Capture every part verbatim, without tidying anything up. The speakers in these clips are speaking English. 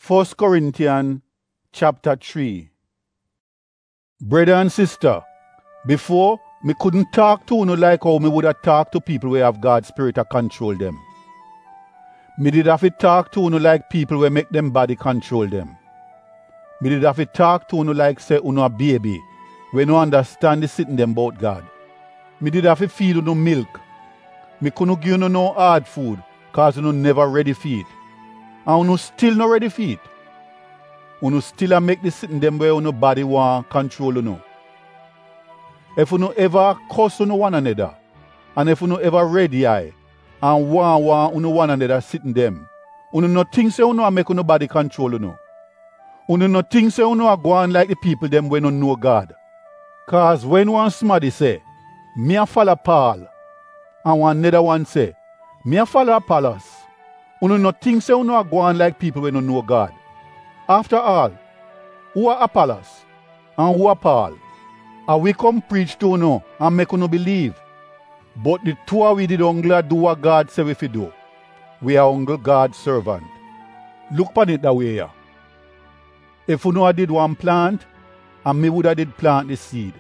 First Corinthians chapter three. Brother and sister, before, me couldn't talk to you like how me would have talked to people who have God's Spirit to control them. Me did have to talk to you like people who make them body control them. Me did have to talk to you like say you a baby, when you understand the sitting them about God. Me did have to feed you milk. Me couldn't give you no hard food, cause you never ready for it. And you still not ready for it. You still a make the sitting them where you body want control you. If you ever cuss you one another, and if you ever ready eye, and want want you one another sitting them, you no think say you make you body control you. You no think say you go on like the people them when you know God. Cause when one somebody say, me a follow Paul, and one another one say, me a follow Apollos, you no think say you go on like people when you know God. After all, who are Apollos and who are Paul? And we come preach to you and make you believe. But the two of we did only do what God say we fi do. We are only God's servant. Look upon it that way. Yeah. If you know I did one plant, and me would have did plant the seed.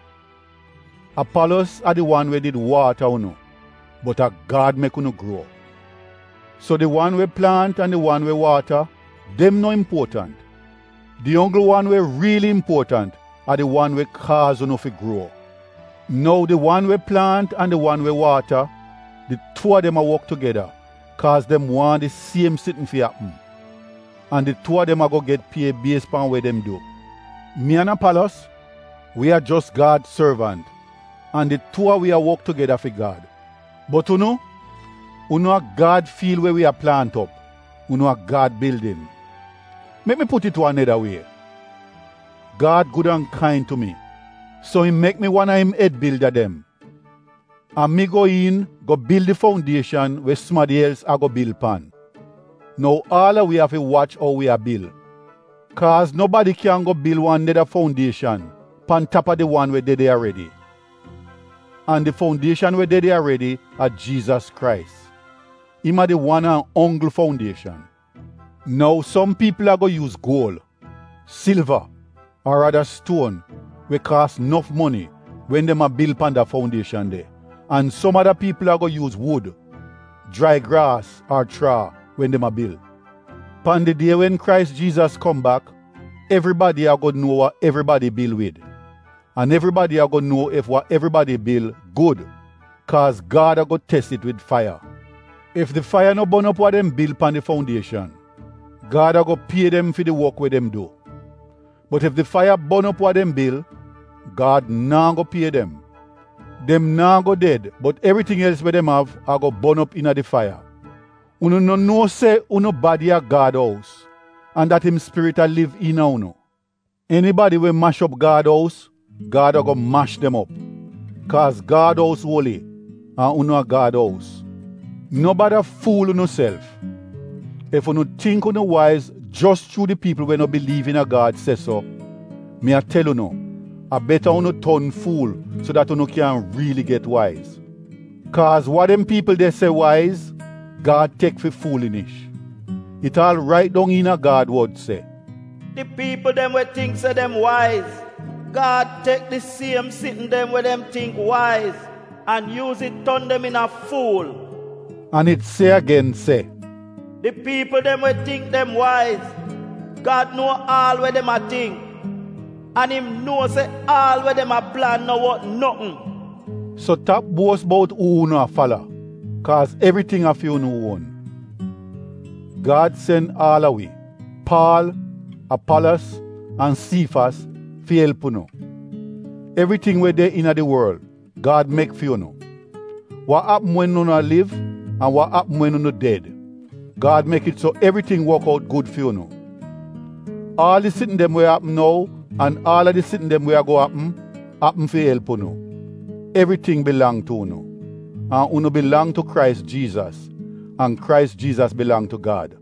Apollos are the one we did water you know, but a God make you grow. So the one we plant and the one we water, them no important. The only one we really important are the one we cause you know to grow. Now the one we plant and the one we water, the two of them are work together, cause them want the same sitting for happen. And the two of them are go get paid based upon what them do. Me and Apollos, we are just God's servant, and the two of we are work together for God. But you know, you know a God feel where we are plant up, you know a God building. Let me put it to another way. God good and kind to me, so he make me one of him head builder them. And me go in, go build the foundation where somebody else a go build pan. Now all of we have to watch how we are build. Cause nobody can go build one another foundation pan top of the one where they there already. And the foundation where they there already are Jesus Christ. Him are the one and only foundation. Now some people are going to use gold, silver, or rather stone, which cost enough money when they build upon the foundation there. And some other people are going to use wood, dry grass, or straw when they build. Upon the day when Christ Jesus come back, everybody are going to know what everybody build with. And everybody are going to know if what everybody build good, because God are going to test it with fire. If the fire no burn up what them build upon the foundation, God are going to pay them for the work where them do. But if the fire burn up what them build, God not go pay them. Them not go dead, but everything else where them have are go burn up in the fire. Uno no know say uno body a God house, and that him spirit a live in uno. Anybody will mash up God house, God are go mash them up. Cause God house holy, and uno a God house. Nobody fool uno self. If you think you know wise just through the people when you believe in a God says so, me I tell you no, I better you turn fool so that you can really get wise. Cause what them people they say wise, God take for foolishness. It all right down in a God word say. The people them we think say them wise, God take the same sitting them where them think wise and use it turn them in a fool. And it say again say, the people them will think them wise. God know all where them a think. And him know say all where them a plan know what nothing. So top boast about who you know follow. Cause everything of you know one. God send all of we, Paul, Apollos, and Cephas for help you know. Everything where they in the world, God make for you know. What happen when you not live and what happen when you not dead. God make it so everything work out good for you now. All the sitting them where happen now and all of the sitting them where go happen, happen for help you now. Everything belong to you now. And you belong to Christ Jesus. And Christ Jesus belong to God.